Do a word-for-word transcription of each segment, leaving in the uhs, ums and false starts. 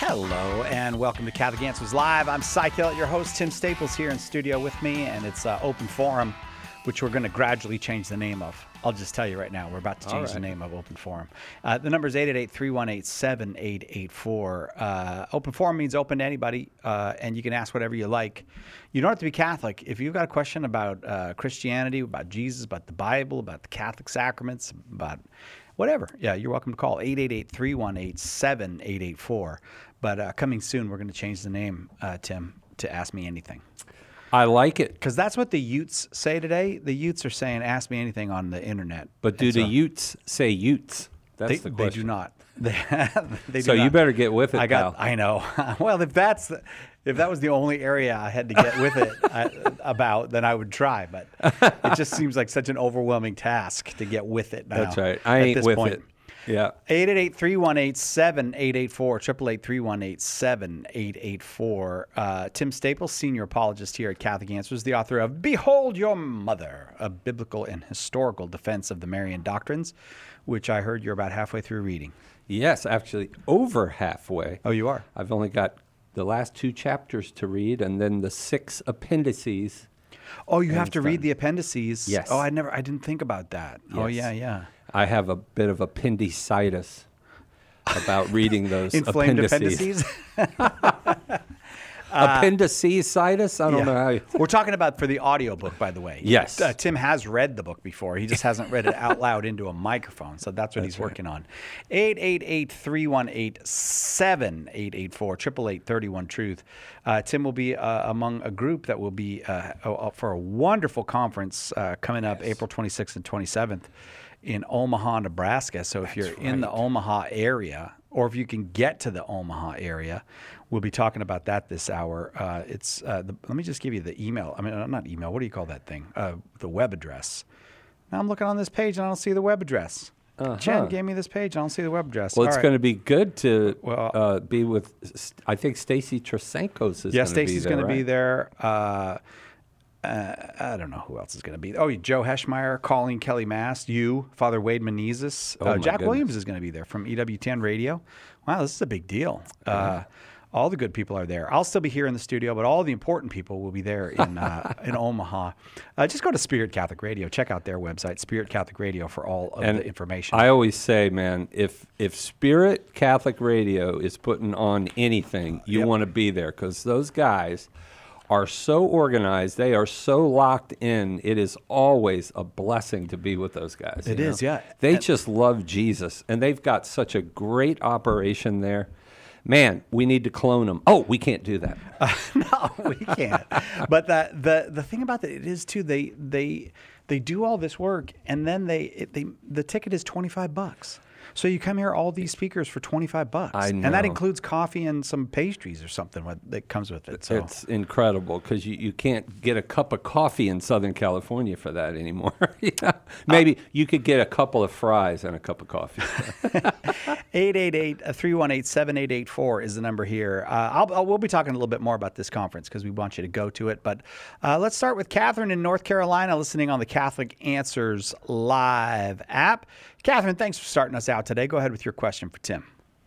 Hello and welcome to Catholic Answers Live. I'm Cy Kellett, your host. Tim Staples here in studio with me, and it's uh, Open Forum, which we're going to gradually change the name of. I'll just tell you right now, we're about to change right. the name of Open Forum. Uh, the number is eight eight eight, three one eight, seven eight eight four. Uh, open Forum means open to anybody, uh, and you can ask whatever you like. You don't have to be Catholic. If you've got a question about uh, Christianity, about Jesus, about the Bible, about the Catholic sacraments, about whatever, yeah, you're welcome to call eight eight eight, three one eight, seven eight eight four. But uh, coming soon, we're going to change the name, uh, Tim, to Ask Me Anything. I like it. Because that's what the Utes say today. The Utes are saying, ask me anything on the internet. But do so, the Utes say Utes? That's they, the question. They do not. They, they do so not. You better get with it, I got, pal. I know. Well, if that's the, if that was the only area I had to get with it I, about, then I would try. But it just seems like such an overwhelming task to get with it now. That's right. I ain't with point. it. Yeah. eight eight eight, three one eight, seven eight eight four, eight eight eight, three one eight, seven eight eight four. Uh, Tim Staples, senior apologist here at Catholic Answers, the author of Behold Your Mother, a biblical and historical defense of the Marian doctrines, which I heard you're about halfway through reading. Yes, actually over halfway. Oh, you are? I've only got the last two chapters to read and then the six appendices. Oh, you have to read the appendices? Yes. Oh, I never, I didn't think about that. Yes. Oh, yeah, yeah. I have a bit of appendicitis about reading those Inflamed appendices. appendices? Appendicitis? I don't yeah. know how you... We're talking about for the audiobook, by the way. Yes. Uh, Tim has read the book before. He just hasn't read it out loud into a microphone. So that's what that's he's working right. on. eight eight eight, three one eight, seven eight eight four, eight eight eight, three one, truth. Uh, Tim will be uh, among a group that will be uh, for a wonderful conference uh, coming up yes. April twenty-sixth and twenty-seventh in Omaha, Nebraska. So if that's you're right. in the Omaha area, or if you can get to the Omaha area, we'll be talking about that this hour. Uh, it's uh, the, let me just give you the email. I mean, not email. What do you call that thing? Uh, the web address. Now I'm looking on this page and I don't see the web address. Uh-huh. Jen gave me this page. I don't see the web address. Well, it's right. going to be good to well, uh, be with, I think Stacy Trasankos is yeah, going to be there. Yeah, Stacy's going right? to be there. Uh, Uh, I don't know who else is going to be. Oh, Joe Heschmeyer, Colleen Kelly Mast, you, Father Wade Menezes. Oh uh, Jack goodness. Williams is going to be there from E W ten Radio. Wow, this is a big deal. Uh, all the good people are there. I'll still be here in the studio, but all the important people will be there in uh, in Omaha. Uh, just go to Spirit Catholic Radio. Check out their website, Spirit Catholic Radio, for all of and the information. I always say, man, if if Spirit Catholic Radio is putting on anything, you yep. want to be there because those guys are so organized. They are so locked in. It is always a blessing to be with those guys. It is, know? yeah. They and, just love Jesus, and they've got such a great operation there. Man, we need to clone them. Oh, we can't do that. Uh, no, we can't. But the the the thing about it, it is too. They they they do all this work, and then they it, they the ticket is twenty-five bucks. So you come here, all these speakers for twenty-five bucks. I know. And that includes coffee and some pastries or something that comes with it. So. It's incredible because you, you can't get a cup of coffee in Southern California for that anymore. yeah. Maybe uh, you could get a couple of fries and a cup of coffee. eight eight eight, three one eight, seven eight eight four is the number here. Uh, I'll, I'll, we'll be talking a little bit more about this conference because we want you to go to it. But uh, let's start with Catherine in North Carolina listening on the Catholic Answers Live app. Catherine, thanks for starting us out today. Go ahead with your question for Tim.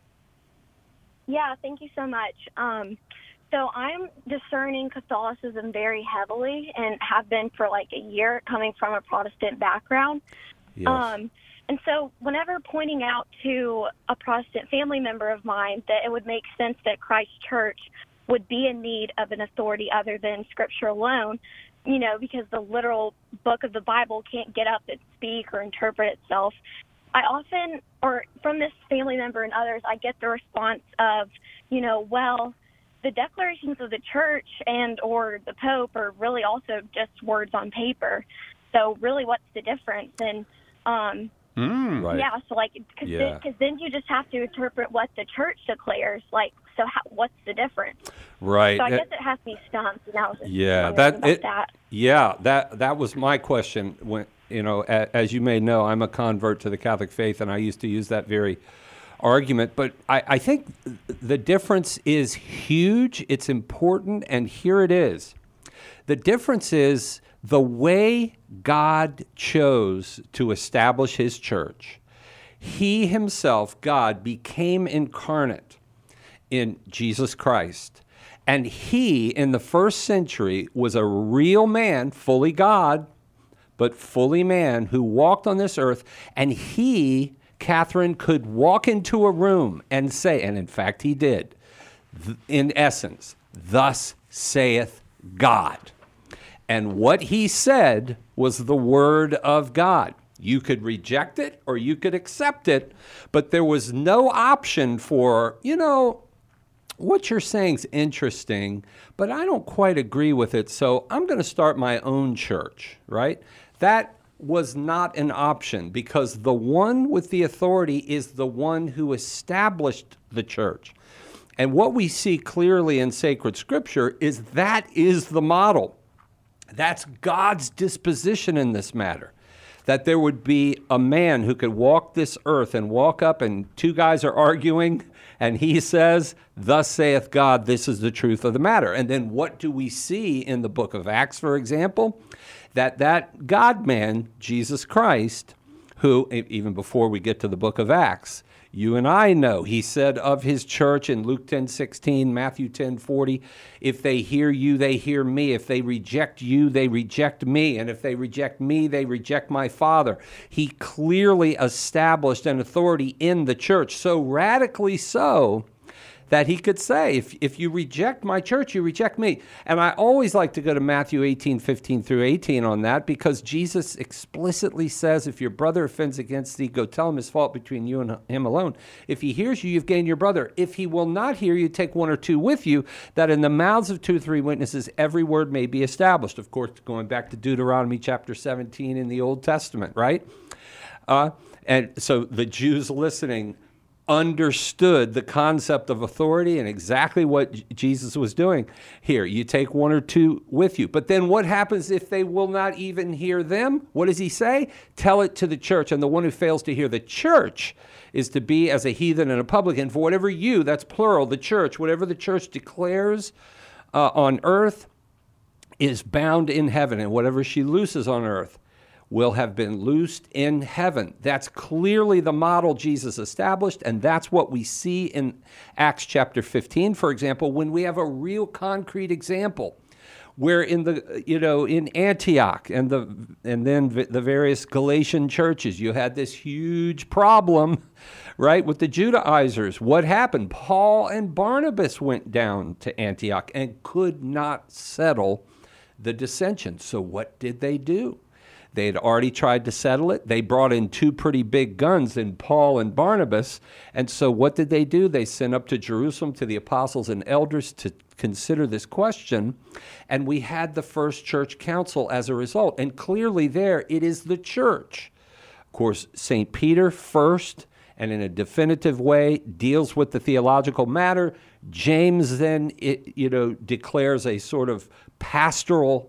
Yeah, thank you so much. Um, so I'm discerning Catholicism very heavily and have been for like a year, coming from a Protestant background. Yes. Um, and so whenever pointing out to a Protestant family member of mine that it would make sense that Christ Church would be in need of an authority other than Scripture alone, you know, because the literal book of the Bible can't get up and speak or interpret itself, I often, or from this family member and others, I get the response of, you know, well, the declarations of the church and or the Pope are really also just words on paper. So really, what's the difference? And um, mm, right. yeah, so like, because yeah. then, then you just have to interpret what the church declares. Like, so how, what's the difference? Right. So I it, guess it has me stumped. And I was just yeah, that, that, it, that. Yeah, that that was my question. When you know, a, as you may know, I'm a convert to the Catholic faith, and I used to use that very argument. But I, I think the difference is huge. It's important, and here it is. The difference is the way God chose to establish his church. He himself, God, became incarnate in Jesus Christ. And he, in the first century, was a real man, fully God, but fully man, who walked on this earth. And he, Catherine, could walk into a room and say, and in fact he did, th- in essence, thus saith God. And what he said was the word of God. You could reject it or you could accept it, but there was no option for, you know, what you're saying is interesting, but I don't quite agree with it, so I'm going to start my own church, right? That was not an option, because the one with the authority is the one who established the church. And what we see clearly in sacred scripture is that is the model. That's God's disposition in this matter. That there would be a man who could walk this earth and walk up and two guys are arguing and he says, thus saith God, this is the truth of the matter. And then what do we see in the book of Acts, for example? That that God-man, Jesus Christ, who, even before we get to the book of Acts, you and I know, he said of his church in Luke ten sixteen, Matthew ten forty, if they hear you, they hear me. If they reject you, they reject me. And if they reject me, they reject my Father. He clearly established an authority in the church, so radically so that he could say, if, if you reject my church, you reject me. And I always like to go to Matthew eighteen, fifteen through eighteen on that, because Jesus explicitly says, if your brother offends against thee, go tell him his fault between you and him alone. If he hears you, you've gained your brother. If he will not hear you, take one or two with you, that in the mouths of two or three witnesses, every word may be established. Of course, going back to Deuteronomy chapter seventeen in the Old Testament, right? Uh, and so the Jews listening understood the concept of authority and exactly what J- Jesus was doing. Here, you take one or two with you. But then what happens if they will not even hear them? What does he say? Tell it to the church. And the one who fails to hear the church is to be as a heathen and a publican. For whatever you, that's plural, the church, whatever the church declares uh, on earth is bound in heaven. And whatever she looses on earth will have been loosed in heaven. That's clearly the model Jesus established, and that's what we see in Acts chapter fifteen, for example, when we have a real concrete example where in the, you know, in Antioch and the and then the various Galatian churches, you had this huge problem, right, with the Judaizers. What happened? Paul and Barnabas went down to Antioch and could not settle the dissension. So what did they do? They had already tried to settle it. They brought in two pretty big guns in Paul and Barnabas. And so what did they do? They sent up to Jerusalem to the apostles and elders to consider this question. And we had the first church council as a result. And clearly there, it is the church. Of course, Saint Peter first, and in a definitive way, deals with the theological matter. James then, it, you know, declares a sort of pastoral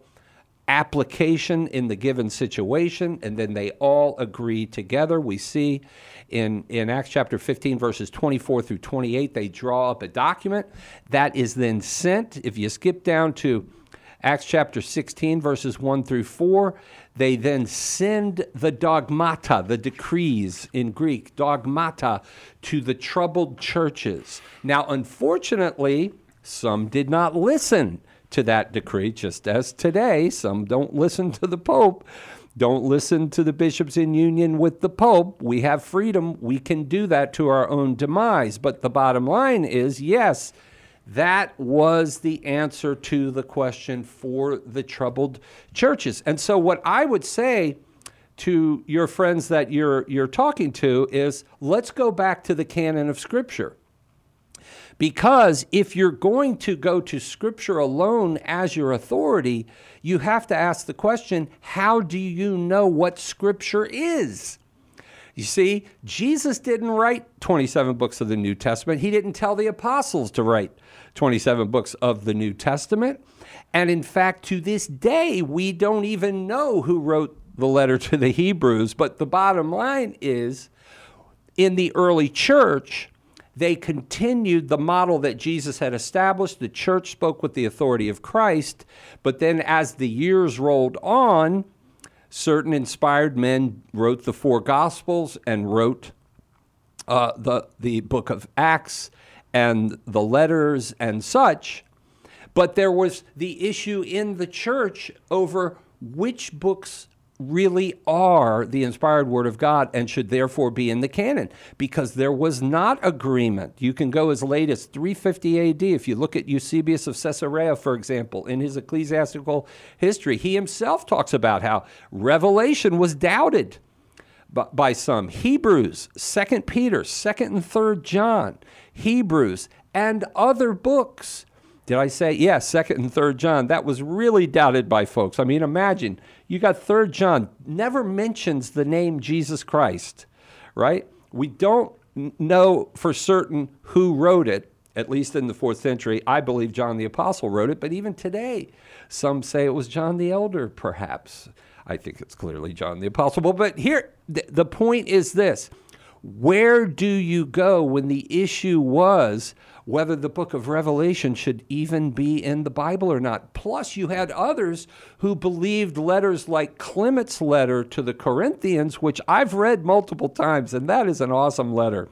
application in the given situation, and then they all agree together. We see in, in Acts chapter fifteen, verses twenty-four through twenty-eight, they draw up a document that is then sent. If you skip down to Acts chapter sixteen, verses one through four, they then send the dogmata, the decrees in Greek, dogmata, to the troubled churches. Now, unfortunately, some did not listen to that decree, just as today some don't listen to the Pope, don't listen to the bishops in union with the Pope. We have freedom. We can do that to our own demise. But the bottom line is, yes, that was the answer to the question for the troubled churches. And so what I would say to your friends that you're you're talking to is, let's go back to the canon of Scripture. Because if you're going to go to Scripture alone as your authority, you have to ask the question, how do you know what Scripture is? You see, Jesus didn't write twenty-seven books of the New Testament. He didn't tell the apostles to write twenty-seven books of the New Testament. And in fact, to this day, we don't even know who wrote the letter to the Hebrews. But the bottom line is, in the early church, they continued the model that Jesus had established. The church spoke with the authority of Christ. But then as the years rolled on, certain inspired men wrote the four Gospels and wrote uh, the, the book of Acts and the letters and such. But there was the issue in the church over which books really are the inspired Word of God and should therefore be in the canon, because there was not agreement. You can go as late as three fifty A D. If you look at Eusebius of Caesarea, for example, in his ecclesiastical history, he himself talks about how Revelation was doubted by, by some. Hebrews, Second Peter, Second and Third John, Hebrews, and other books. Did I say, yes, yeah, Second and Third John? That was really doubted by folks. I mean, imagine, you got Third John, never mentions the name Jesus Christ, right? We don't know for certain who wrote it, at least in the fourth century. I believe John the Apostle wrote it, but even today, some say it was John the Elder, perhaps. I think it's clearly John the Apostle. But here, th- the point is this. Where do you go when the issue was whether the book of Revelation should even be in the Bible or not? Plus, you had others who believed letters like Clement's letter to the Corinthians, which I've read multiple times, and that is an awesome letter.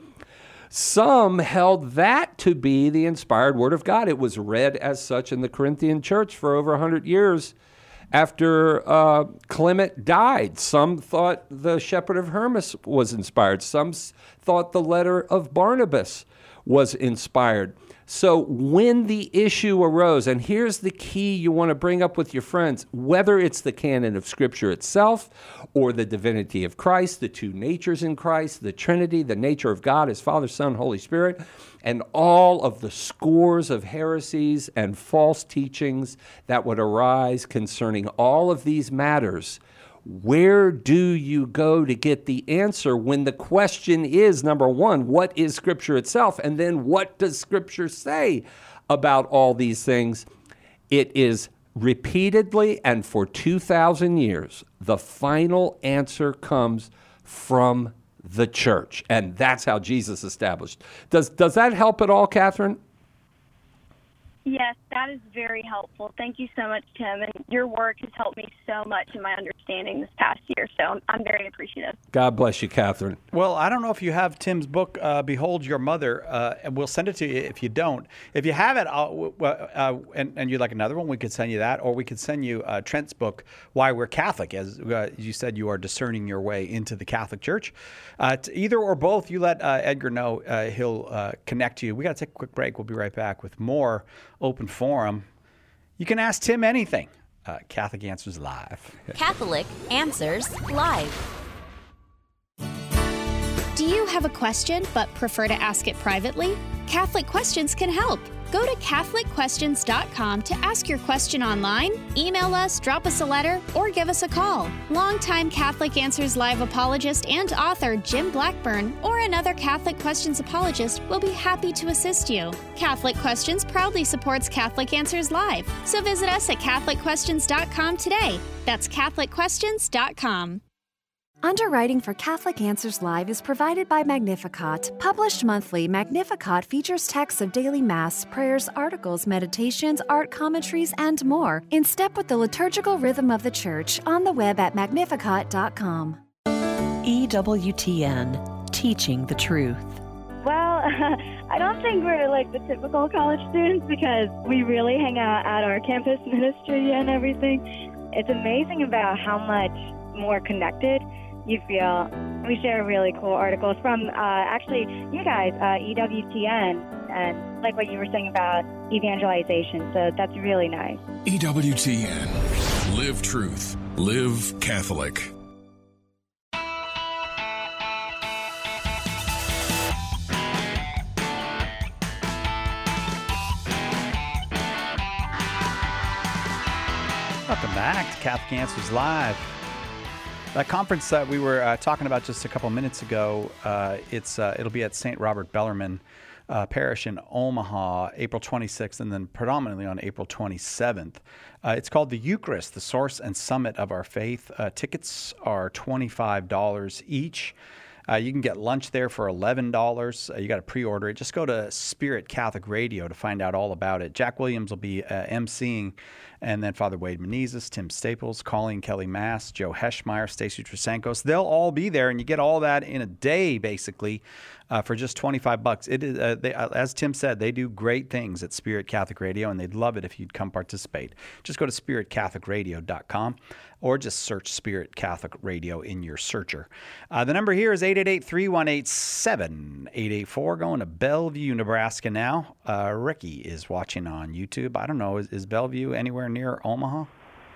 Some held that to be the inspired Word of God. It was read as such in the Corinthian church for over one hundred years after uh, Clement died. Some thought the Shepherd of Hermas was inspired. Some s- thought the letter of Barnabas was inspired. So when the issue arose, and here's the key you want to bring up with your friends, whether it's the canon of Scripture itself or the divinity of Christ, the two natures in Christ, the Trinity, the nature of God as Father, Son, Holy Spirit, and all of the scores of heresies and false teachings that would arise concerning all of these matters, where do you go to get the answer when the question is, number one, what is Scripture itself? And then what does Scripture say about all these things? It is repeatedly and for two thousand years, the final answer comes from the church. And that's how Jesus established. Does, does that help at all, Catherine? Yes, that is very helpful. Thank you so much, Tim. And your work has helped me so much in my understanding this past year, so I'm, I'm very appreciative. God bless you, Catherine. Well, I don't know if you have Tim's book, uh, Behold Your Mother, uh, and we'll send it to you if you don't. If you have it, I'll, uh, and, and you'd like another one, we could send you that, or we could send you uh, Trent's book, Why We're Catholic. As uh, you said, you are discerning your way into the Catholic Church. Uh, to either or both, you let uh, Edgar know. Uh, he'll uh, connect you. We got to take a quick break. We'll be right back with more Open Forum. You can ask Tim anything. Uh, Catholic Answers Live. Catholic Answers Live. Do you have a question but prefer to ask it privately? Catholic Questions can help. Go to Catholic Questions dot com to ask your question online, email us, drop us a letter, or give us a call. Longtime Catholic Answers Live apologist and author Jim Blackburn or another Catholic Questions apologist will be happy to assist you. Catholic Questions proudly supports Catholic Answers Live, so visit us at Catholic Questions dot com today. That's Catholic Questions dot com. Underwriting for Catholic Answers Live is provided by Magnificat. Published monthly, Magnificat features texts of daily Mass, prayers, articles, meditations, art commentaries, and more, in step with the liturgical rhythm of the Church, on the web at magnificat dot com. E W T N, Teaching the Truth. Well, I don't think we're like the typical college students because we really hang out at our campus ministry and everything. It's amazing about how much more connected you feel. We share really cool articles from, uh, actually, you guys, uh, E W T N, and like what you were saying about evangelization. So that's really nice. E W T N. Live truth. Live Catholic. Welcome back to Catholic Answers Live. That conference that we were uh, talking about just a couple minutes ago, uh, it's uh, it'll be at Saint Robert Bellarmine uh, Parish in Omaha, April twenty-sixth, and then predominantly on April twenty-seventh. Uh, it's called The Eucharist, the Source and Summit of Our Faith. Uh, tickets are twenty-five dollars each. Uh, you can get lunch there for eleven dollars. Uh, you got to pre-order it. Just go to Spirit Catholic Radio to find out all about it. Jack Williams will be uh, emceeing, and then Father Wade Menezes, Tim Staples, Colleen Kelly Mass, Joe Heschmeyer, Stacy Trasankos. They'll all be there, and you get all that in a day, basically. uh, for just twenty-five bucks. It is, uh, they, uh, as Tim said, they do great things at Spirit Catholic Radio, and they'd love it if you'd come participate. Just go to spirit catholic radio dot com or just search Spirit Catholic Radio in your searcher. Uh, the number here is eight eight eight, three one eight, seven eight eight four. Going to Bellevue, Nebraska now. Uh, Ricky is watching on YouTube. I don't know, is, is Bellevue anywhere near Omaha?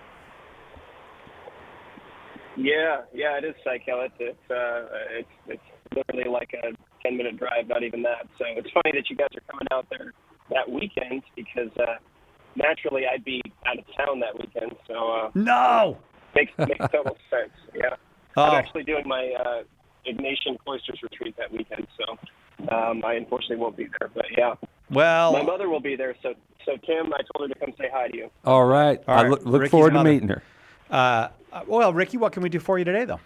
Yeah, yeah, it is Cykel. It's it's, uh, it's it's literally like a ten minute drive, not even that. So it's funny that you guys are coming out there that weekend because uh, naturally I'd be out of town that weekend. So uh, no, makes makes total sense. Yeah, oh. I'm actually doing my uh, Ignatian Cloisters retreat that weekend, so um, I unfortunately won't be there. But yeah, well, my mother will be there. So so Tim, I told her to come say hi to you. All right, All I right. look, look Ricky's forward to mother. meeting her. Uh, well, Ricky, what can we do for you today, though?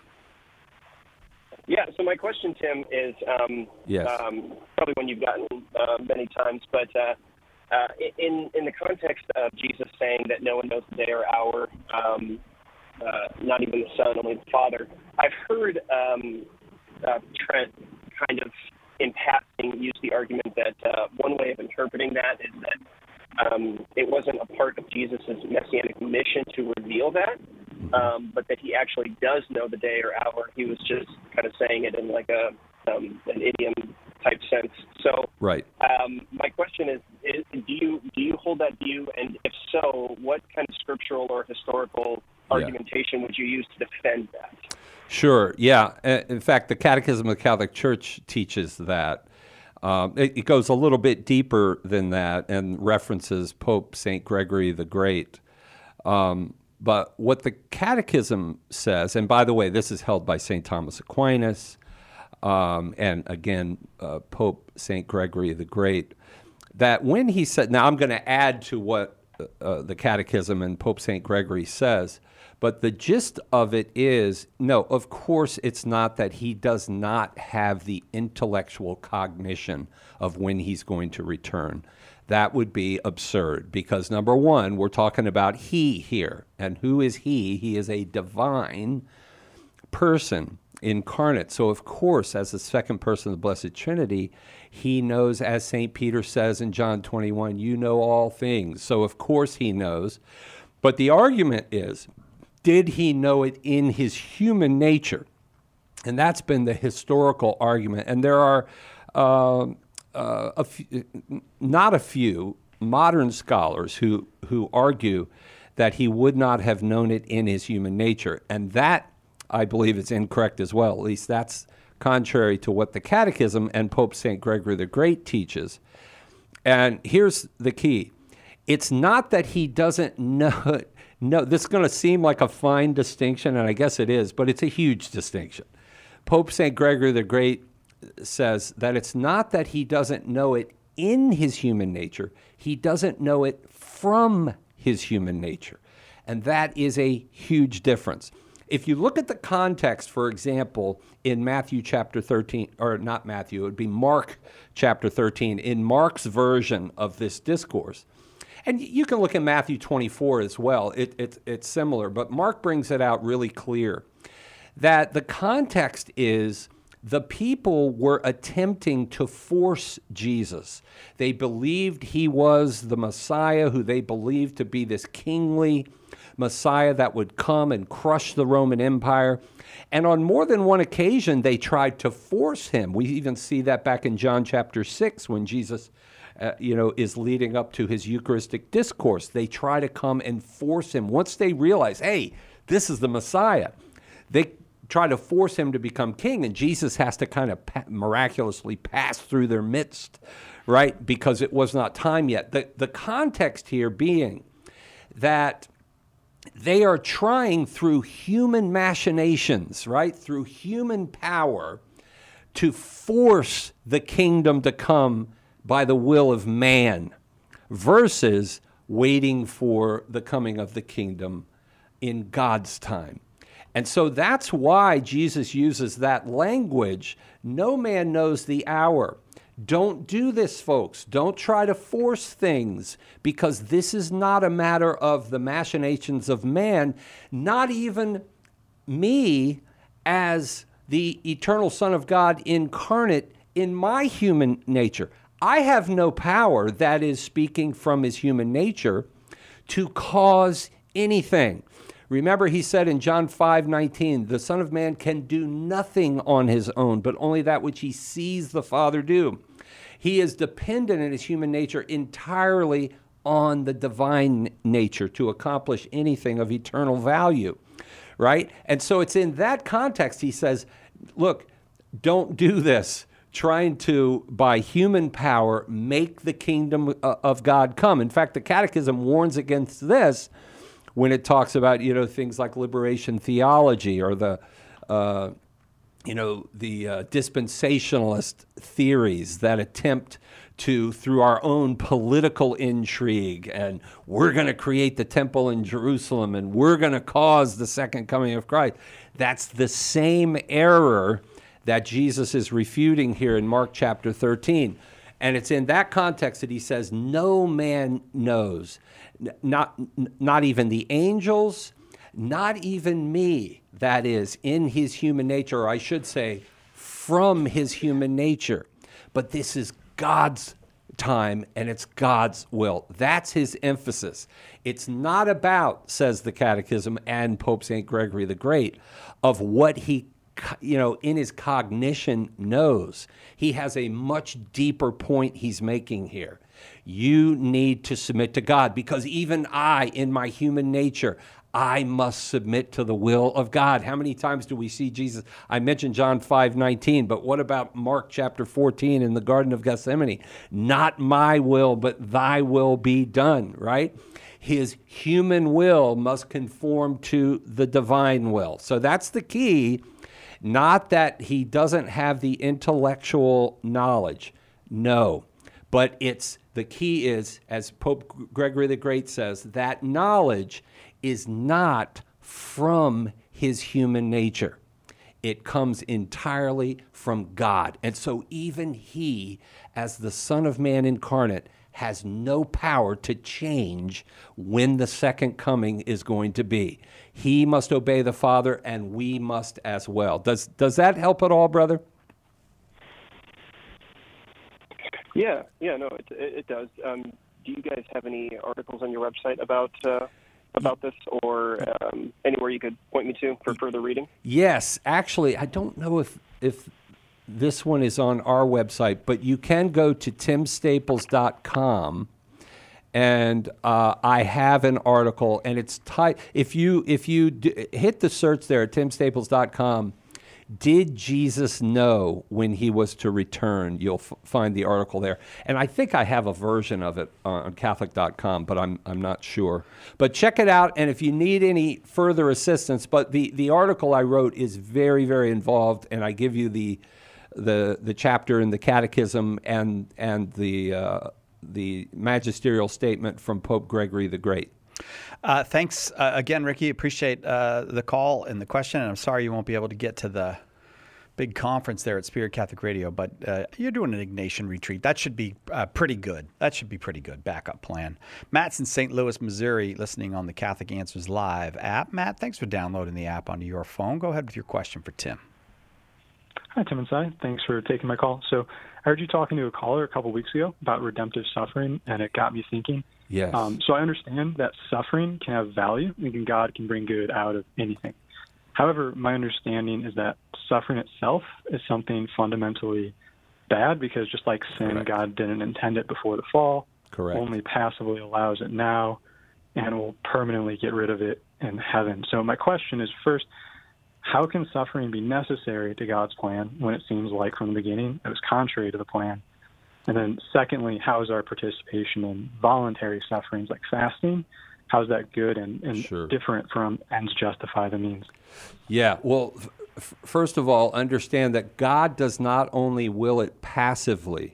Yeah, so my question, Tim, is um, yes. um, probably one you've gotten uh, many times, but uh, uh, in in the context of Jesus saying that no one knows the day or hour, um, uh, not even the Son, only the Father, I've heard um, uh, Trent kind of in passing use the argument that uh, one way of interpreting that is that um, it wasn't a part of Jesus' messianic mission to reveal that, um, but that he actually does know the day or hour. He was just kind of saying it in like a um, an idiom type sense. So, right. Um, my question is, is: Do you do you hold that view? And if so, what kind of scriptural or historical Yeah. argumentation would you use to defend that? Sure. Yeah. Uh, In fact, the Catechism of the Catholic Church teaches that. Um, it, it goes a little bit deeper than that and references Pope Saint Gregory the Great. Um, but what the Catechism says, and by the way, this is held by Saint Thomas Aquinas, um, and again, uh, Pope Saint Gregory the Great, that when he said, now I'm going to add to what uh, the Catechism and Pope Saint Gregory says, but the gist of it is, no, of course it's not that he does not have the intellectual cognition of when he's going to return. That would be absurd because, number one, we're talking about he here. And who is he? He is a divine person incarnate. So, of course, as the second person of the Blessed Trinity, he knows, as Saint Peter says in John twenty-one, you know all things. So, of course, he knows. But the argument is, did he know it in his human nature? And that's been the historical argument. And there are uh, uh, a few, not a few modern scholars who, who argue that he would not have known it in his human nature. And that, I believe, is incorrect as well. At least that's contrary to what the Catechism and Pope Saint Gregory the Great teaches. And here's the key. It's not that he doesn't know. No, this is going to seem like a fine distinction, and I guess it is, but it's a huge distinction. Pope Saint Gregory the Great says that it's not that he doesn't know it in his human nature, he doesn't know it from his human nature. And that is a huge difference. If you look at the context, for example, in Matthew chapter thirteen, or not Matthew, it would be Mark chapter thirteen, in Mark's version of this discourse, and you can look at Matthew twenty-four as well. It, it, it's similar, but Mark brings it out really clear that the context is the people were attempting to force Jesus. They believed he was the Messiah, who they believed to be this kingly Messiah that would come and crush the Roman Empire. And on more than one occasion, they tried to force him. We even see that back in John chapter six when Jesus Uh, you know, is leading up to his Eucharistic discourse. They try to come and force him. Once they realize, hey, this is the Messiah, they try to force him to become king, and Jesus has to kind of pa- miraculously pass through their midst, right? Because it was not time yet. The, the context here being that they are trying through human machinations, right, through human power, to force the kingdom to come by the will of man, versus waiting for the coming of the kingdom in God's time. And so that's why Jesus uses that language. No man knows the hour. Don't do this, folks. Don't try to force things, because this is not a matter of the machinations of man, not even me as the eternal Son of God incarnate in my human nature, I have no power, that is speaking from his human nature, to cause anything. Remember, he said in John five nineteen, the Son of Man can do nothing on his own, but only that which he sees the Father do. He is dependent in his human nature entirely on the divine nature to accomplish anything of eternal value, right? And so it's in that context he says, look, don't do this, trying to, by human power, make the kingdom of God come. In fact, the Catechism warns against this when it talks about, you know, things like liberation theology or the, uh, you know, the uh, dispensationalist theories that attempt to, through our own political intrigue, and we're going to create the temple in Jerusalem, and we're going to cause the second coming of Christ. That's the same error that Jesus is refuting here in Mark chapter thirteen. And it's in that context that he says, no man knows, not, not even the angels, not even me, that is, in his human nature, or I should say, from his human nature. But this is God's time, and it's God's will. That's his emphasis. It's not about, says the Catechism and Pope Saint Gregory the Great, of what he, you know, in his cognition knows. He has a much deeper point he's making here. You need to submit to God, because even I, in my human nature, I must submit to the will of God. How many times do we see Jesus? I mentioned John five nineteen, but what about Mark chapter fourteen in the Garden of Gethsemane? Not my will, but thy will be done, right? His human will must conform to the divine will. So that's the key. Not that he doesn't have the intellectual knowledge. No. But it's the key is, as Pope Gregory the Great says, that knowledge is not from his human nature. It comes entirely from God. And so even he, as the Son of Man incarnate, has no power to change when the second coming is going to be. He must obey the Father, and we must as well. Does does that help at all, brother? Yeah, yeah, no, it it, it does. Um, do you guys have any articles on your website about uh, about this, or um, anywhere you could point me to for further reading? Yes, actually, I don't know if if this one is on our website, but you can go to tim staples dot com, and uh, I have an article, and it's tight. If you if you d- hit the search there at tim staples dot com, did Jesus know when he was to return? You'll f- find the article there, and I think I have a version of it on catholic dot com, but I'm I'm not sure. But check it out, and if you need any further assistance, but the the article I wrote is very very involved, and I give you the the the chapter in the Catechism and and the uh, the magisterial statement from Pope Gregory the Great. Uh, thanks uh, again, Ricky. Appreciate uh, the call and the question. And I'm sorry you won't be able to get to the big conference there at Spirit Catholic Radio, but uh, you're doing an Ignatian retreat. That should be uh, pretty good. That should be pretty good. Backup plan. Matt's in Saint Louis, Missouri, listening on the Catholic Answers Live app. Matt, thanks for downloading the app onto your phone. Go ahead with your question for Tim. Hi, Tim and Si. Thanks for taking my call. So I heard you talking to a caller a couple weeks ago about redemptive suffering, and it got me thinking. Yes. Um, so I understand that suffering can have value, and God can bring good out of anything. However, my understanding is that suffering itself is something fundamentally bad, because just like sin, Correct. God didn't intend it before the fall. Correct. Only passively allows it now, and will permanently get rid of it in heaven. So my question is, first, how can suffering be necessary to God's plan when it seems like from the beginning it was contrary to the plan? And then secondly, how is our participation in voluntary sufferings like fasting? How is that good and, and sure. different from ends justify the means? Yeah, well, f- first of all, understand that God does not only will it passively,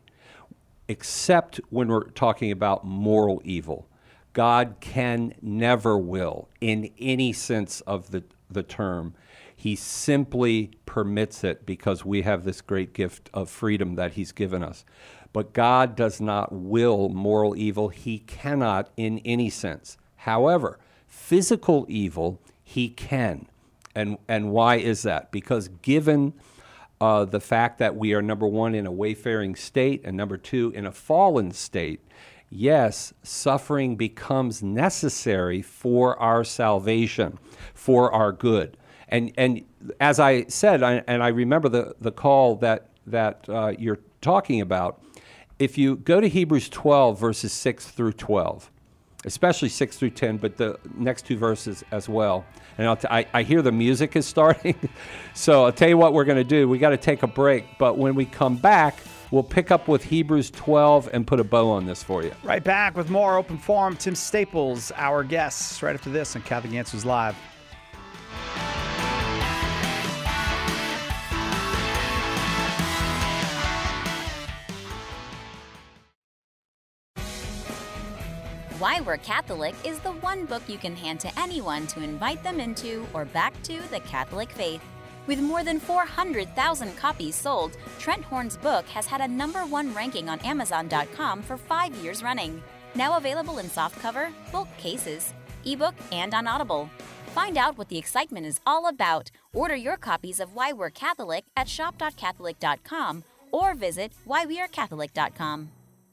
except when we're talking about moral evil. God can never will in any sense of the, the term. He simply permits it because we have this great gift of freedom that he's given us. But God does not will moral evil. He cannot in any sense. However, physical evil, he can. And and why is that? Because given uh, the fact that we are, number one, in a wayfaring state, and number two, in a fallen state, yes, suffering becomes necessary for our salvation, for our good. And and as I said, I, and I remember the, the call that, that uh, you're talking about, if you go to Hebrews twelve, verses six through twelve, especially six through ten, but the next two verses as well. And I'll t- I, I hear the music is starting, so I'll tell you what we're going to do. We got to take a break, but when we come back, we'll pick up with Hebrews twelve and put a bow on this for you. Right back with more Open Forum. Tim Staples, our guest, right after this on Catholic Answers Live. Why We're Catholic is the one book you can hand to anyone to invite them into or back to the Catholic faith. With more than four hundred thousand copies sold, Trent Horn's book has had a number one ranking on Amazon dot com for five years running. Now available in softcover, bulk cases, ebook, and on Audible. Find out what the excitement is all about. Order your copies of Why We're Catholic at shop dot catholic dot com or visit why we are catholic dot com.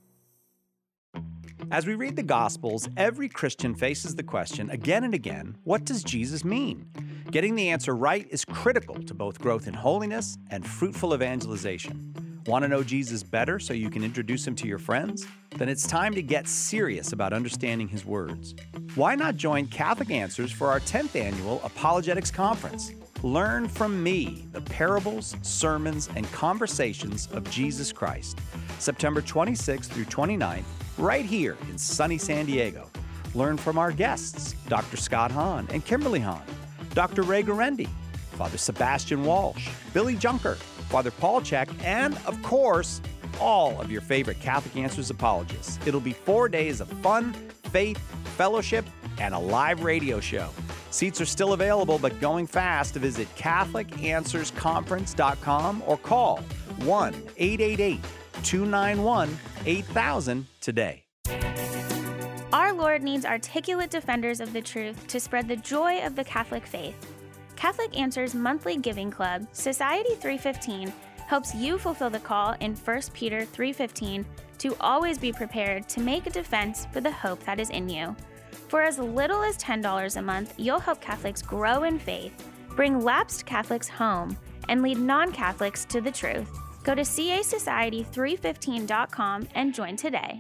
As we read the Gospels, every Christian faces the question again and again, what does Jesus mean? Getting the answer right is critical to both growth in holiness and fruitful evangelization. Want to know Jesus better so you can introduce him to your friends? Then it's time to get serious about understanding his words. Why not join Catholic Answers for our tenth annual Apologetics Conference? Learn from me the parables, sermons, and conversations of Jesus Christ. September twenty-sixth through twenty-ninth, right here in sunny San Diego. Learn from our guests, Doctor Scott Hahn and Kimberly Hahn, Doctor Ray Guarendi, Father Sebastian Walsh, Billy Junker, Father Paul Check, and, of course, all of your favorite Catholic Answers apologists. It'll be four days of fun, faith, fellowship, and a live radio show. Seats are still available, but going fast to visit catholic answers conference dot com or call one eight eight eight, two nine one, eight thousand today. Our Lord needs articulate defenders of the truth to spread the joy of the Catholic faith. Catholic Answers Monthly Giving Club, Society three fifteen, helps you fulfill the call in First Peter three fifteen to always be prepared to make a defense for the hope that is in you. For as little as ten dollars a month, you'll help Catholics grow in faith, bring lapsed Catholics home, and lead non-Catholics to the truth. Go to c a society three fifteen dot com and join today.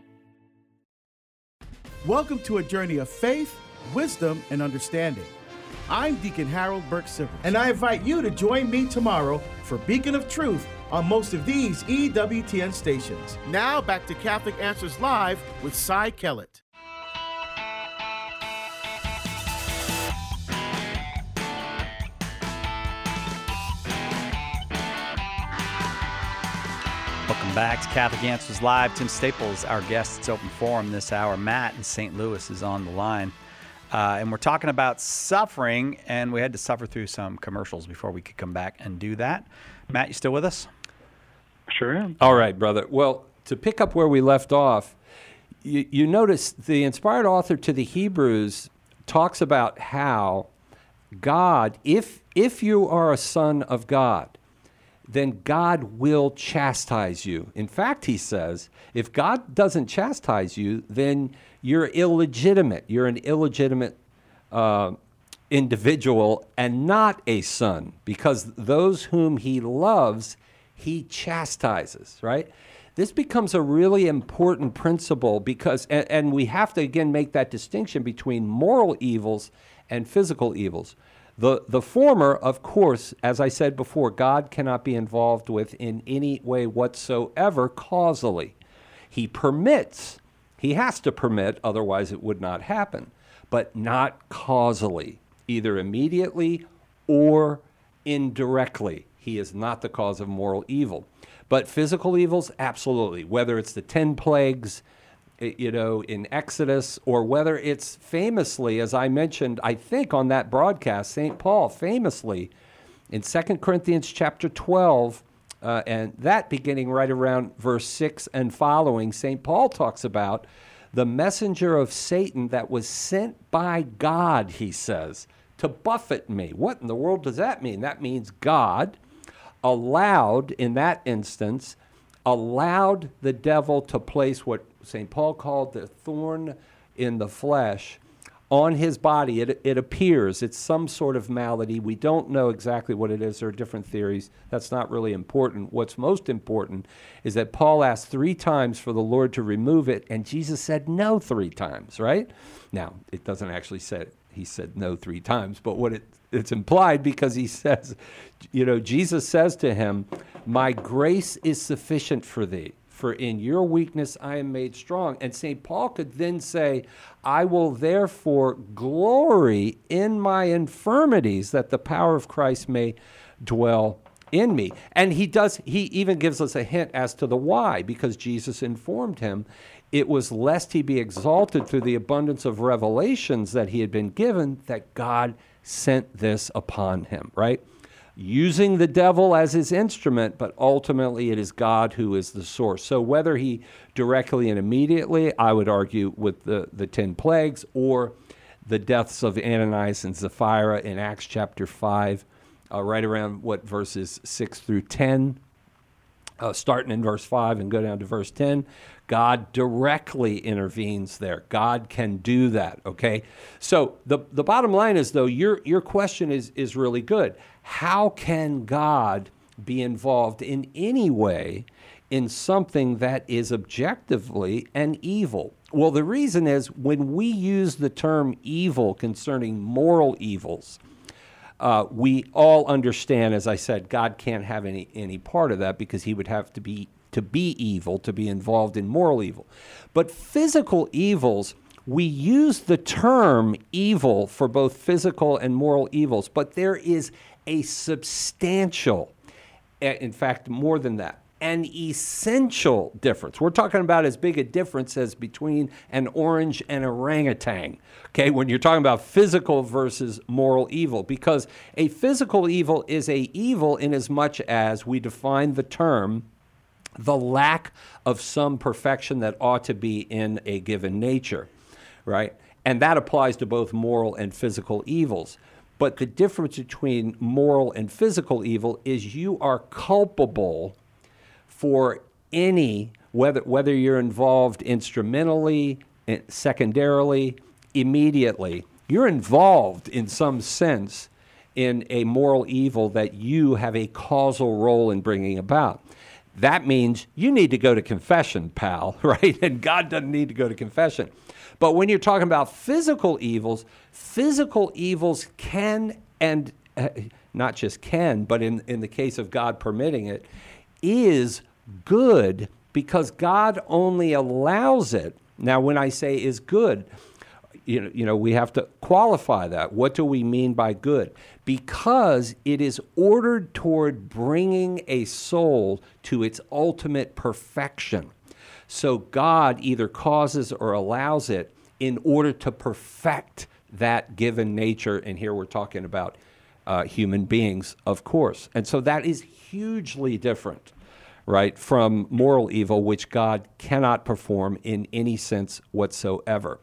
Welcome to a journey of faith, wisdom, and understanding. I'm Deacon Harold Burke-Sivers, and I invite you to join me tomorrow for Beacon of Truth on most of these E W T N stations. Now back to Catholic Answers Live with Cy Kellett. Welcome back to Catholic Answers Live. Tim Staples, our guest. It's Open Forum this hour. Matt in Saint Louis is on the line. Uh, and we're talking about suffering, and we had to suffer through some commercials before we could come back and do that. Matt, you still with us? Sure am. All right, brother. Well, to pick up where we left off, you, you notice the inspired author to the Hebrews talks about how God, if if you are a son of God, then God will chastise you. In fact, he says, if God doesn't chastise you, then you're illegitimate. You're an illegitimate uh, individual and not a son, because those whom he loves, he chastises, right? This becomes a really important principle because, and, and we have to, again, make that distinction between moral evils and physical evils. The the former, of course, as I said before, God cannot be involved with in any way whatsoever causally. He permits, he has to permit, otherwise it would not happen, but not causally, either immediately or indirectly. He is not the cause of moral evil. But physical evils, absolutely, whether it's the ten plagues, you know, in Exodus, or whether it's famously, as I mentioned, I think on that broadcast, Saint Paul famously in Second Corinthians chapter twelve, uh, and that beginning right around verse six and following, Saint Paul talks about the messenger of Satan that was sent by God, he says, to buffet me. What in the world does that mean? That means God allowed, in that instance, allowed the devil to place what Saint Paul called the thorn in the flesh on his body. It, it appears it's some sort of malady. We don't know exactly what it is. There are different theories. That's not really important. What's most important is that Paul asked three times for the Lord to remove it, and Jesus said no three times, right? Now, it doesn't actually say he said no three times, but what it, it's implied, because he says, you know, Jesus says to him, my grace is sufficient for thee, for in your weakness I am made strong. And Saint Paul could then say, I will therefore glory in my infirmities, that the power of Christ may dwell in me. And he does, he even gives us a hint as to the why, because Jesus informed him it was lest he be exalted through the abundance of revelations that he had been given, that God sent this upon him, right? Using the devil as his instrument, but ultimately it is God who is the source. So whether he directly and immediately, I would argue with the, the ten plagues, or the deaths of Ananias and Sapphira in Acts chapter five, uh, right around what verses six through ten, uh, starting in verse five and go down to verse ten, God directly intervenes there. God can do that, okay? So the, the bottom line is, though, your, your question is, is really good. How can God be involved in any way in something that is objectively an evil? Well, the reason is, when we use the term evil concerning moral evils, uh, we all understand, as I said, God can't have any, any part of that, because he would have to be to be evil, to be involved in moral evil. But physical evils, we use the term evil for both physical and moral evils, but there is a substantial, in fact, more than that, an essential difference. We're talking about as big a difference as between an orange and orangutan, okay, when you're talking about physical versus moral evil, because a physical evil is a evil in as much as we define the term the lack of some perfection that ought to be in a given nature, right? And that applies to both moral and physical evils. But the difference between moral and physical evil is you are culpable for any, whether whether you're involved instrumentally, secondarily, immediately, you're involved in some sense in a moral evil that you have a causal role in bringing about. That means you need to go to confession, pal, right? And God doesn't need to go to confession. But when you're talking about physical evils, physical evils can, and uh, not just can, but in, in the case of God permitting it, is good, because God only allows it. Now, when I say is good, you know, you know, we have to qualify that. What do we mean by good? Because it is ordered toward bringing a soul to its ultimate perfection. So God either causes or allows it in order to perfect that given nature. And here we're talking about uh, human beings, of course. And so that is hugely different, right, from moral evil, which God cannot perform in any sense whatsoever.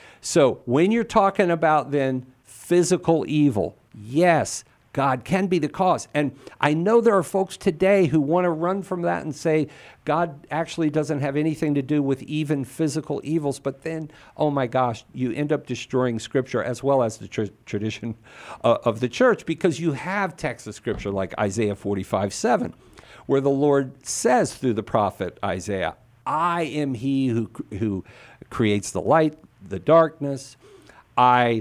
So when you're talking about then physical evil, yes, God can be the cause. And I know there are folks today who want to run from that and say God actually doesn't have anything to do with even physical evils. But then, oh my gosh, you end up destroying Scripture as well as the tr- tradition uh, of the church, because you have texts of Scripture like Isaiah forty-five seven, where the Lord says through the prophet Isaiah, I am he who who creates the light, the darkness. I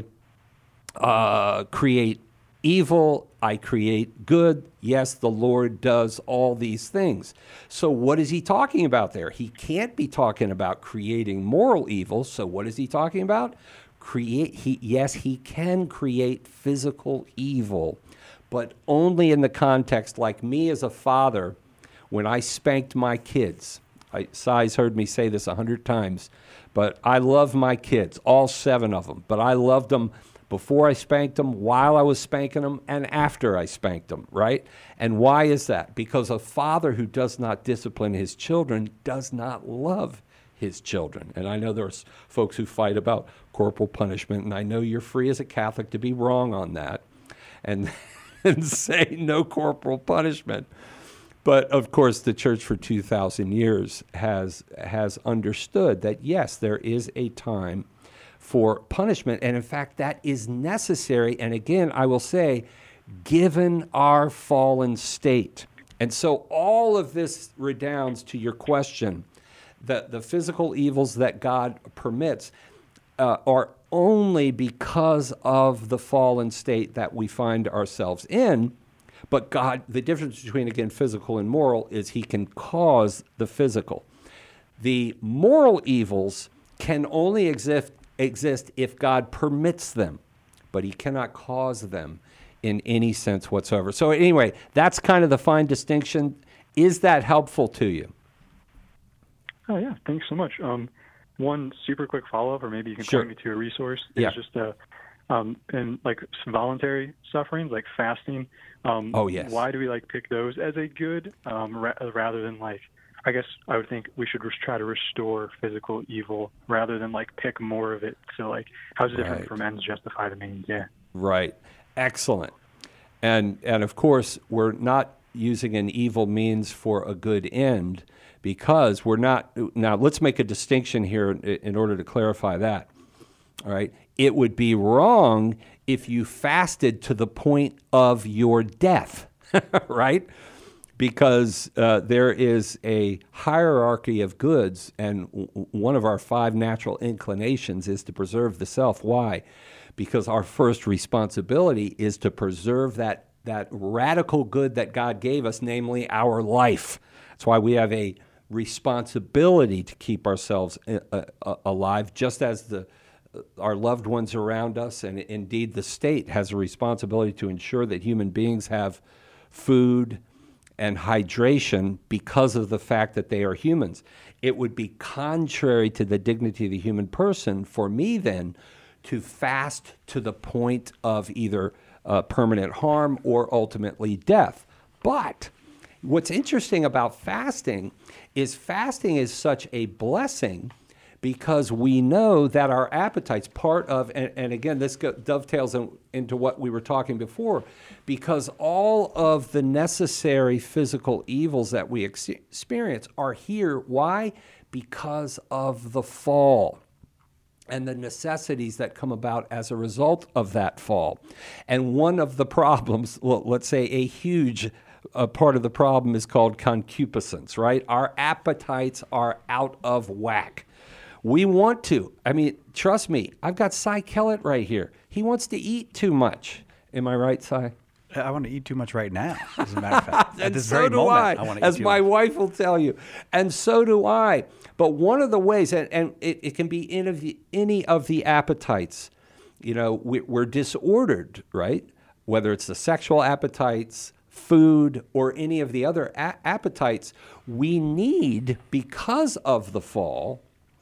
uh, create evil. I create good. Yes, the Lord does all these things. So what is he talking about there? He can't be talking about creating moral evil. So what is he talking about? Create. He, yes, he can create physical evil, but only in the context, like me as a father, when I spanked my kids. I, Si's heard me say this a hundred times, but I love my kids, all seven of them. But I loved them before I spanked them, while I was spanking them, and after I spanked them, right? And why is that? Because a father who does not discipline his children does not love his children. And I know there's folks who fight about corporal punishment, and I know you're free as a Catholic to be wrong on that and, and say no corporal punishment. But of course, the church for two thousand years has has understood that, yes, there is a time for punishment. And in fact, that is necessary. And again, I will say, given our fallen state. And so all of this redounds to your question that the physical evils that God permits uh, are only because of the fallen state that we find ourselves in. But God, the difference between, again, physical and moral is he can cause the physical. The moral evils can only exist, exist if God permits them, but he cannot cause them in any sense whatsoever. So anyway, that's kind of the fine distinction. Is that helpful to you? Oh, yeah. Thanks so much. Um, one super quick follow-up, or maybe you can Sure. point me to a resource, is Yeah. just uh, um, in like voluntary sufferings, like fasting. Um, Oh, yes. Why do we like pick those as a good um, ra- rather than like, I guess I would think we should res- try to restore physical evil rather than like pick more of it. So like, how's it different Right. from ends justify the means? Yeah. Right. Excellent. And and of course, we're not using an evil means for a good end because we're not. Now, let's make a distinction here in, in order to clarify that. All right. It would be wrong if you fasted to the point of your death, right? Because uh, there is a hierarchy of goods, and w- one of our five natural inclinations is to preserve the self. Why? Because our first responsibility is to preserve that, that radical good that God gave us, namely our life. That's why we have a responsibility to keep ourselves uh, uh, alive, just as the our loved ones around us, and indeed the state has a responsibility to ensure that human beings have food and hydration because of the fact that they are humans. It would be contrary to the dignity of the human person for me then to fast to the point of either uh, permanent harm or ultimately death. But what's interesting about fasting is fasting is such a blessing because we know that our appetites, part of, and, and again, this go, dovetails in, into what we were talking before, because all of the necessary physical evils that we ex- experience are here. Why? Because of the fall and the necessities that come about as a result of that fall. And one of the problems, well, let's say a huge uh, part of the problem is called concupiscence, right? Our appetites are out of whack. We want to. I mean, trust me, I've got Cy Kellett right here. He wants to eat too much. Am I right, Cy? I want to eat too much right now, as a matter of fact. At and this so very do moment, I, I want to eat as too my much. wife will tell you. And so do I. But one of the ways, and, and it, it can be any of, the, any of the appetites, you know, we, we're disordered, right? Whether it's the sexual appetites, food, or any of the other a- appetites, we need, because of the fall,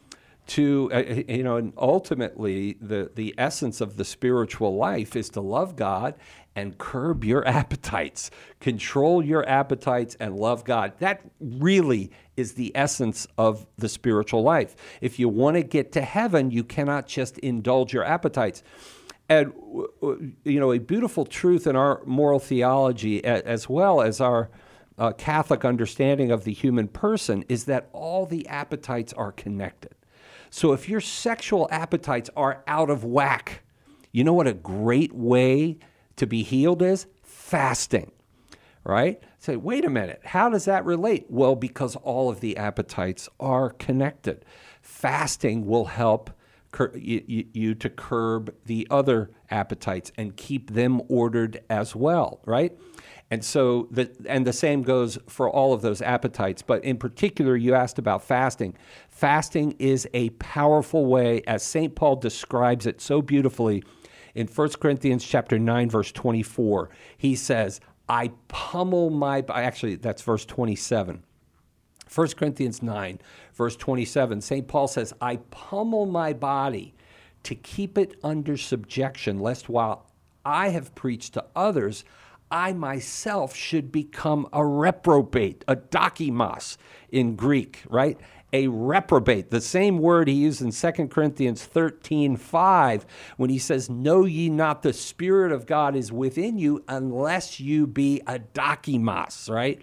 to, uh, you know, and ultimately the, the essence of the spiritual life is to love God and curb your appetites, control your appetites and love God. That really is the essence of the spiritual life. If you want to get to heaven, you cannot just indulge your appetites. And, you know, a beautiful truth in our moral theology, as well as our uh, Catholic understanding of the human person, is that all the appetites are connected. So if your sexual appetites are out of whack, you know what a great way to be healed is? Fasting, right? Say, wait a minute, how does that relate? Well, because all of the appetites are connected. Fasting will help cur- you, you to curb the other appetites and keep them ordered as well, right? And so, the, and the same goes for all of those appetites. But in particular, you asked about fasting. Fasting is a powerful way, as Saint Paul describes it so beautifully in First Corinthians chapter nine, verse twenty-four. He says, I pummel my, actually, that's verse twenty-seven. First Corinthians nine, verse twenty-seven, Saint Paul says, I pummel my body to keep it under subjection, lest while I have preached to others, I myself should become a reprobate, a dokimos in Greek, right? A reprobate, the same word he used in Second Corinthians thirteen five when he says, know ye not the Spirit of God is within you unless you be a dokimos, right?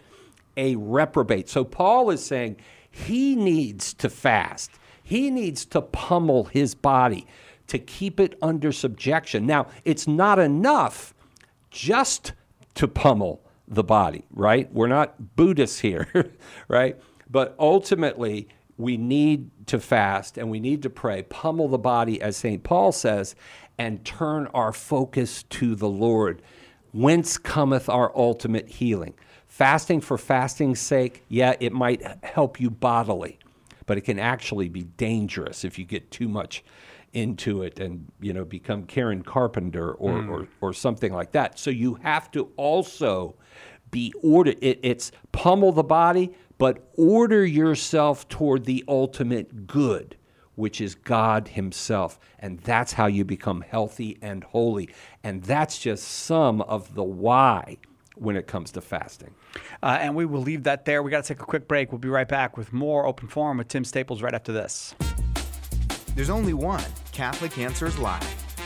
a reprobate. So Paul is saying he needs to fast. He needs to pummel his body to keep it under subjection. Now, it's not enough just to pummel the body, right? We're not Buddhists here, right? But ultimately, we need to fast and we need to pray, pummel the body, as Saint Paul says, and turn our focus to the Lord. Whence cometh our ultimate healing? Fasting for fasting's sake, yeah, it might help you bodily, but it can actually be dangerous if you get too much into it and, you know, become Karen Carpenter or, mm. or, or something like that. So you have to also be ordered. It, it's pummel the body, but order yourself toward the ultimate good, which is God himself. And that's how you become healthy and holy. And that's just some of the why when it comes to fasting. Uh, and we will leave that there. We got to take a quick break. We'll be right back with more Open Forum with Tim Staples right after this. There's only one Catholic Answers Live.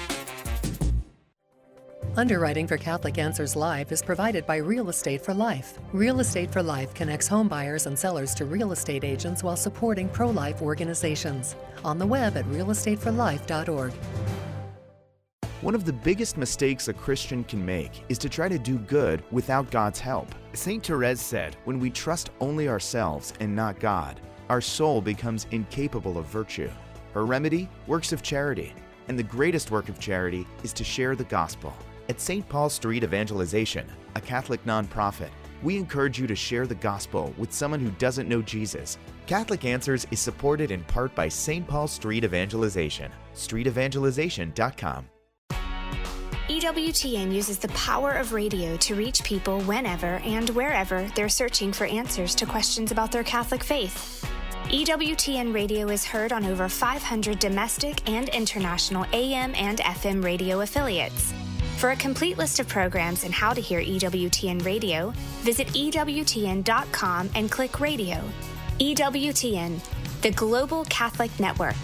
Underwriting for Catholic Answers Live is provided by Real Estate for Life. Real Estate for Life connects home buyers and sellers to real estate agents while supporting pro-life organizations. On the web at real estate for life dot org. One of the biggest mistakes a Christian can make is to try to do good without God's help. Saint Therese said, when we trust only ourselves and not God, our soul becomes incapable of virtue. Her remedy? Works of charity. And the greatest work of charity is to share the gospel. At Saint Paul Street Evangelization, a Catholic nonprofit, we encourage you to share the gospel with someone who doesn't know Jesus. Catholic Answers is supported in part by Saint Paul Street Evangelization, street evangelization dot com. E W T N uses the power of radio to reach people whenever and wherever they're searching for answers to questions about their Catholic faith. E W T N Radio is heard on over five hundred domestic and international A M and F M radio affiliates. For a complete list of programs and how to hear E W T N Radio, visit E W T N dot com and click Radio. E W T N, the Global Catholic Network.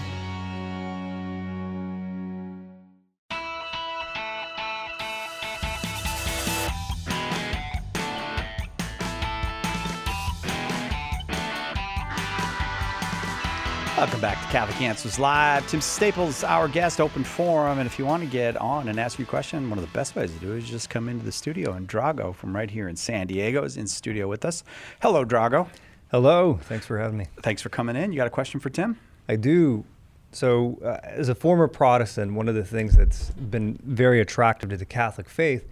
Welcome back to Catholic Answers Live. Tim Staples, our guest, Open Forum. And if you want to get on and ask your question, one of the best ways to do it is just come into the studio. And Drago from right here in San Diego is in studio with us. Hello, Drago. Hello. Thanks for having me. Thanks for coming in. You got a question for Tim? I do. So uh, as a former Protestant, one of the things that's been very attractive to the Catholic faith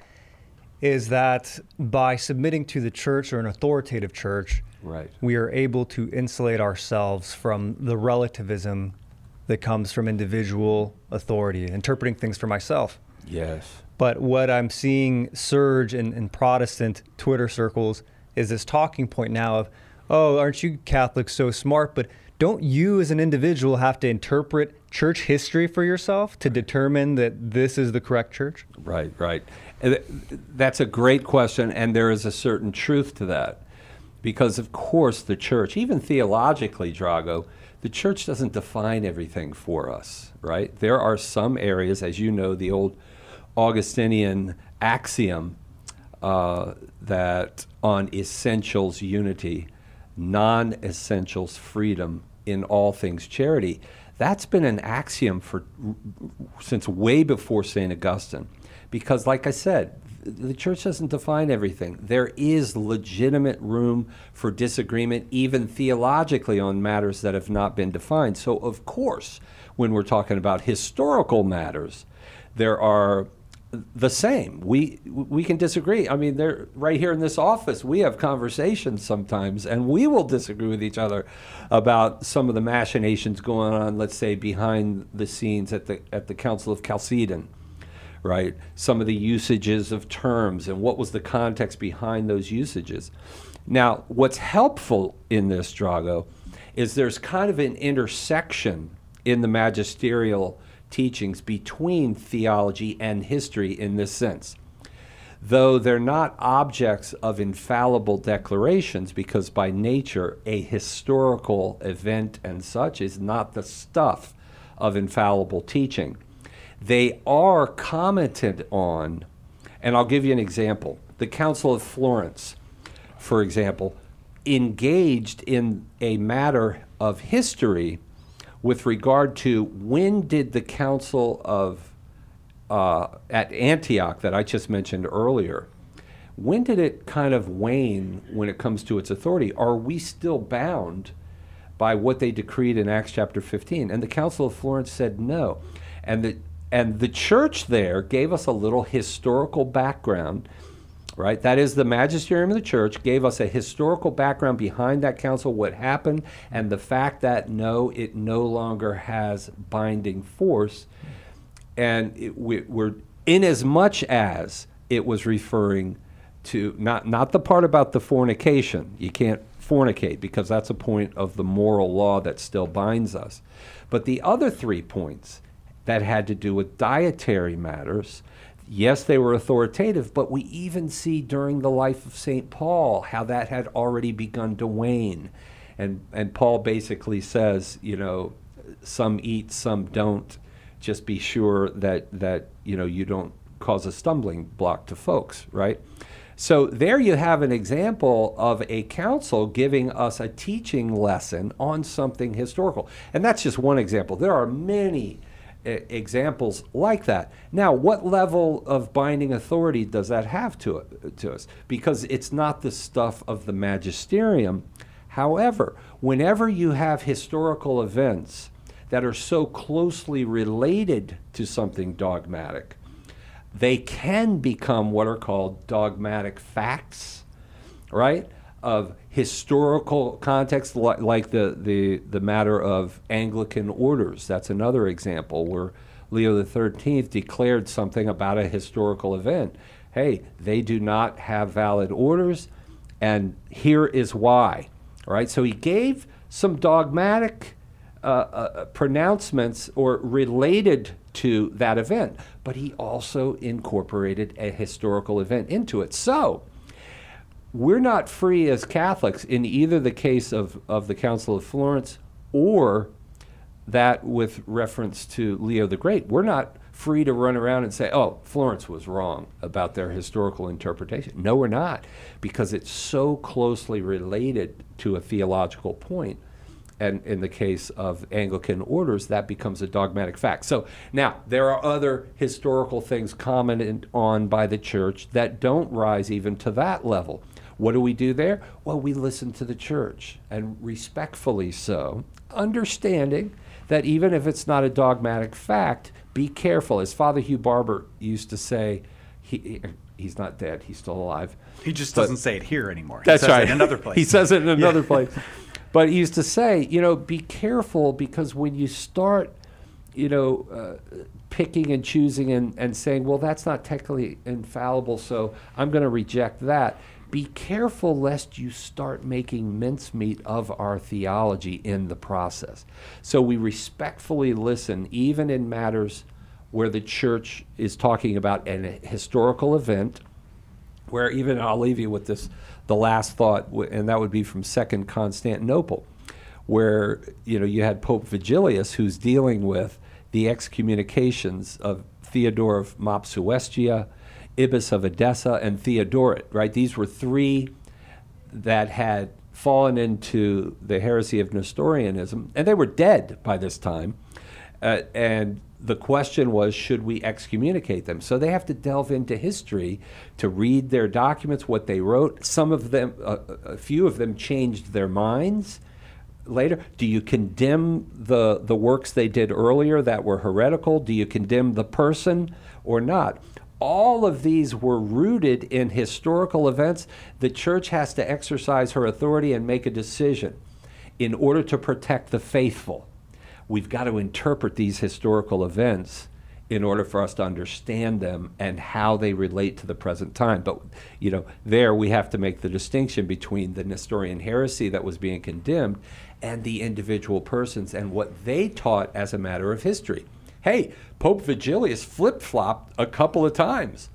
is that by submitting to the church or an authoritative church, right, we are able to insulate ourselves from the relativism that comes from individual authority, interpreting things for myself. Yes. But what I'm seeing surge in, in Protestant Twitter circles is this talking point now of, oh, aren't you Catholics so smart? But don't you as an individual have to interpret church history for yourself to determine that this is the correct church? Right, right. That's a great question, and there is a certain truth to that. Because, of course, the church, even theologically, Drago, the church doesn't define everything for us, right? There are some areas, as you know, the old Augustinian axiom uh, that on essentials, unity, non-essentials, freedom, in all things, charity. That's been an axiom for since way before Saint Augustine. Because, like I said, the church doesn't define everything. There is legitimate room for disagreement, even theologically, on matters that have not been defined. So, of course, when we're talking about historical matters, there are the same. We we can disagree. I mean, they're right here in this office, we have conversations sometimes, and we will disagree with each other about some of the machinations going on, let's say, behind the scenes at the at the Council of Chalcedon. Right, some of the usages of terms and what was the context behind those usages. Now, what's helpful in this, Drago, is there's kind of an intersection in the magisterial teachings between theology and history in this sense. Though they're not objects of infallible declarations, because by nature a historical event and such is not the stuff of infallible teaching. They are commented on, and I'll give you an example. The Council of Florence. for example, engaged in a matter of history with regard to when did the Council of uh, at Antioch that I just mentioned earlier, when did it kind of wane when it comes to its authority? Are we still bound by what they decreed in Acts chapter fifteen? And the Council of Florence said no. And the, and the church there gave us a little historical background, right? That is, the magisterium of the church gave us a historical background behind that council, what happened, and the fact that no, it no longer has binding force. And it, we, we're, in as much as it was referring to, not, not the part about the fornication, you can't fornicate because that's a point of the moral law that still binds us. But the other three points that had to do with dietary matters, yes, they were authoritative, but we even see during the life of Saint Paul how that had already begun to wane. And, and Paul basically says, you know, some eat, some don't. Just be sure that, that you know, you don't cause a stumbling block to folks, right? So there you have an example of a council giving us a teaching lesson on something historical. And that's just one example. There are many e- examples like that. Now, what level of binding authority does that have to, it, to us? Because it's not the stuff of the magisterium. However, whenever you have historical events that are so closely related to something dogmatic, they can become what are called dogmatic facts, right? Of historical context, li- like the, the, the matter of Anglican orders. That's another example where Leo the thirteenth declared something about a historical event. Hey, they do not have valid orders, and here is why, right? So he gave some dogmatic uh, uh, pronouncements or related to that event, but he also incorporated a historical event into it. So we're not free as Catholics in either the case of, of the Council of Florence or that with reference to Leo the Great. We're not free to run around and say, oh, Florence was wrong about their historical interpretation. No, we're not, because it's so closely related to a theological point. And in the case of Anglican orders, that becomes a dogmatic fact. So now, there are other historical things commented on by the church that don't rise even to that level. What do we do there? Well, we listen to the church, and respectfully so, understanding that even if it's not a dogmatic fact, be careful. As Father Hugh Barber used to say, he, he's not dead, he's still alive. He just doesn't say it here anymore. He That's says right. it in another place. He says it in another Yeah. place. But he used to say, you know, be careful, because when you start, you know, uh, picking and choosing and, and saying, well, that's not technically infallible, so I'm going to reject that. Be careful lest you start making mincemeat of our theology in the process. So we respectfully listen, even in matters where the church is talking about an historical event, where even, I'll leave you with this, the last thought, and that would be from Second Constantinople, where, you know, you had Pope Vigilius, who's dealing with the excommunications of Theodore of Mopsuestia, Ibis of Edessa, and Theodoret, right? These were three that had fallen into the heresy of Nestorianism, and they were dead by this time. Uh, and the question was, should we excommunicate them? So they have to delve into history to read their documents, what they wrote. Some of them, uh, a few of them changed their minds later. Do you condemn the, the works they did earlier that were heretical? Do you condemn the person or not? All of these were rooted in historical events. The church has to exercise her authority and make a decision in order to protect the faithful. We've got to interpret these historical events in order for us to understand them and how they relate to the present time. But, you know, there we have to make the distinction between the Nestorian heresy that was being condemned and the individual persons and what they taught as a matter of history. Hey, Pope Vigilius flip-flopped a couple of times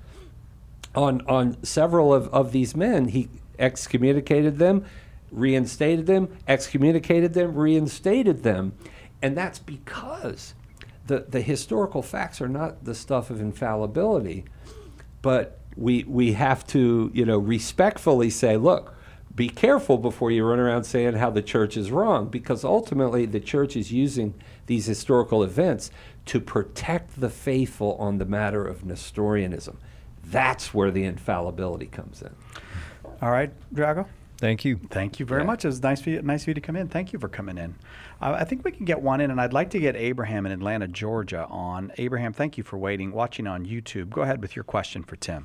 on, on several of, of these men. He excommunicated them, reinstated them, excommunicated them, reinstated them. And that's because the, the historical facts are not the stuff of infallibility, but we we have to, you know, respectfully say, look, be careful before you run around saying how the church is wrong, because ultimately the church is using these historical events to protect the faithful on the matter of Nestorianism. That's where the infallibility comes in. All right, Drago. Thank you. Thank you very Yeah. much. It was nice for you, nice of you to come in. Thank you for coming in. Uh, I think we can get one in, and I'd like to get Abraham in Atlanta, Georgia on. Abraham, thank you for waiting, watching on YouTube. Go ahead with your question for Tim.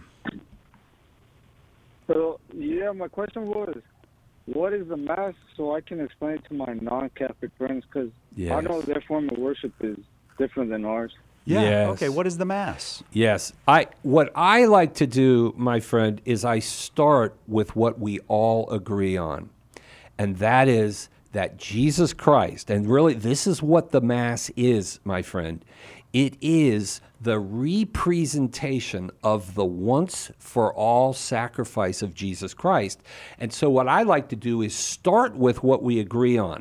So, yeah, my question was, what is the Mass, so I can explain it to my non-Catholic friends, because Yes. I know their form of worship is different than ours. Yeah. Yes. Okay. What is the Mass? Yes. I what I like to do, my friend, is I start with what we all agree on. And that is that Jesus Christ, and really this is what the Mass is, my friend. It is the representation of the once for all sacrifice of Jesus Christ. And so what I like to do is start with what we agree on.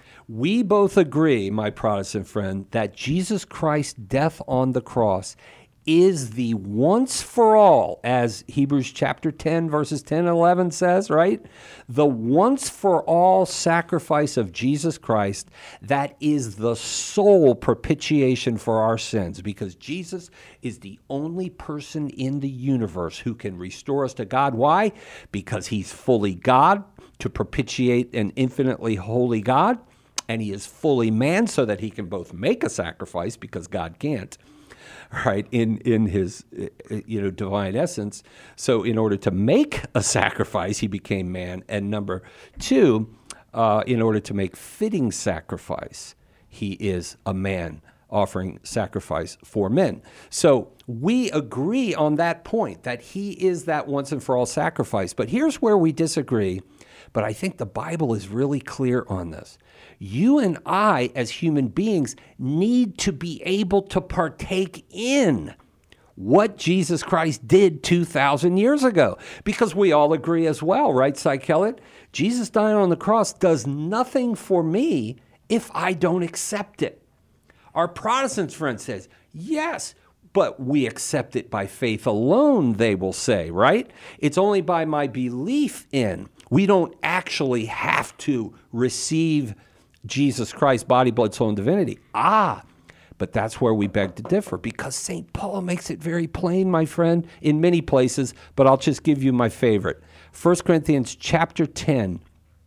We both agree, my Protestant friend, that Jesus Christ's death on the cross is the once for all, as Hebrews chapter ten, verses ten and eleven says, right? The once for all sacrifice of Jesus Christ that is the sole propitiation for our sins, because Jesus is the only person in the universe who can restore us to God. Why? Because he's fully God to propitiate an infinitely holy God, and he is fully man so that he can both make a sacrifice, because God can't, right, in, in his you know divine essence. So in order to make a sacrifice, he became man. And number two, uh, in order to make fitting sacrifice, he is a man offering sacrifice for men. So we agree on that point, that he is that once and for all sacrifice. But here's where we disagree, but I think the Bible is really clear on this. You and I, as human beings, need to be able to partake in what Jesus Christ did two thousand years ago, because we all agree as well, right, Cy Kellett? Jesus dying on the cross does nothing for me if I don't accept it. Our Protestant friend says, yes, but we accept it by faith alone, they will say, right? It's only by my belief in. We don't actually have to receive Jesus Christ, body, blood, soul, and divinity. Ah, but that's where we beg to differ, because Saint Paul makes it very plain, my friend, in many places, but I'll just give you my favorite. First Corinthians chapter ten,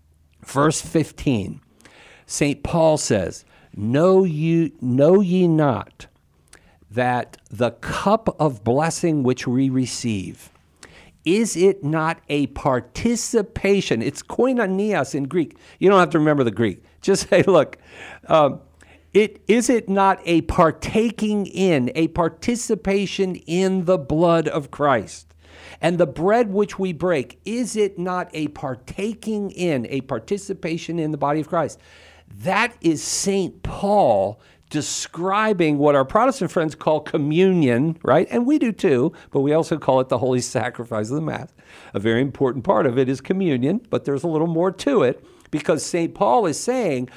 verse fifteen. Saint Paul says, Know you, know ye not that the cup of blessing which we receive, is it not a participation? It's koinonias in Greek. You don't have to remember the Greek. Just say, look, um, it, is it not a partaking in, a participation in the blood of Christ? And the bread which we break, is it not a partaking in, a participation in the body of Christ? That is Saint Paul describing what our Protestant friends call communion, right? And we do too, but we also call it the holy sacrifice of the Mass. A very important part of it is communion, but there's a little more to it, because Saint Paul is saying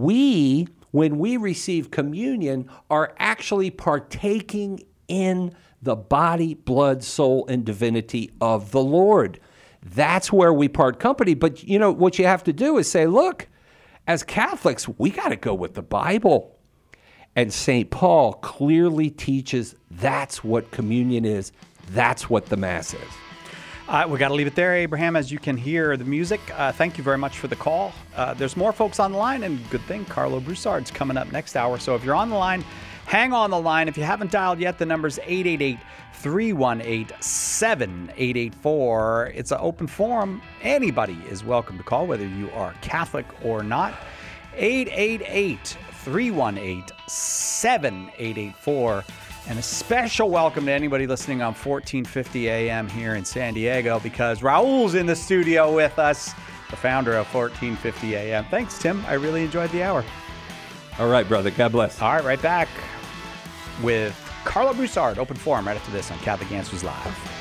we, when we receive communion, are actually partaking in the body, blood, soul, and divinity of the Lord. That's where we part company. But you know, what you have to do is say, look, as Catholics, we got to go with the Bible. And Saint Paul clearly teaches that's what communion is. That's what the Mass is. Uh, we got to leave it there, Abraham, as you can hear the music. Uh, thank you very much for the call. Uh, there's more folks on the line, and good thing Carlo Broussard's coming up next hour. So if you're on the line, hang on the line. If you haven't dialed yet, the number's eight eight eight, three one eight, seven eight eight four. It's an open forum. Anybody is welcome to call, whether you are Catholic or not. eight eight eight, three one eight, seven eight eight four. And a special welcome to anybody listening on fourteen fifty A M here in San Diego, because Raul's in the studio with us, the founder of fourteen fifty A M. Thanks, Tim. I really enjoyed the hour. All right, brother. God bless. All right, right back with Carlo Broussard, open forum right after this on Catholic Answers Live.